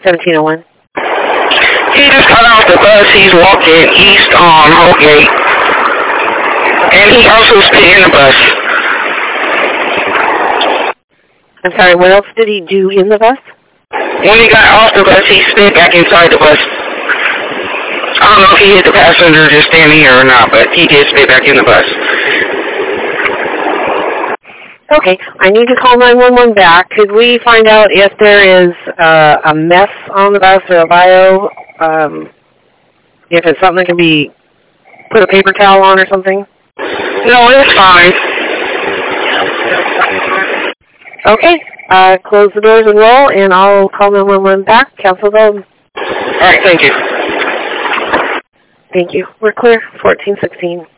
1701. He just got off the bus. He's walking east on Holgate. And he also spit in the bus. I'm sorry, what else did he do in the bus? When he got off the bus, he spit back inside the bus. I don't know if he hit the passenger just standing here or not, but he did spit back in the bus. Okay, I need to call 911 back. Could we find out if there is a mess on the bus or a bio? If it's something that can be put a paper towel on or something? No, it's fine. Okay, close the doors and roll, and I'll call 911 back. Cancel those. All right, thank you. Thank you. We're clear. 1416.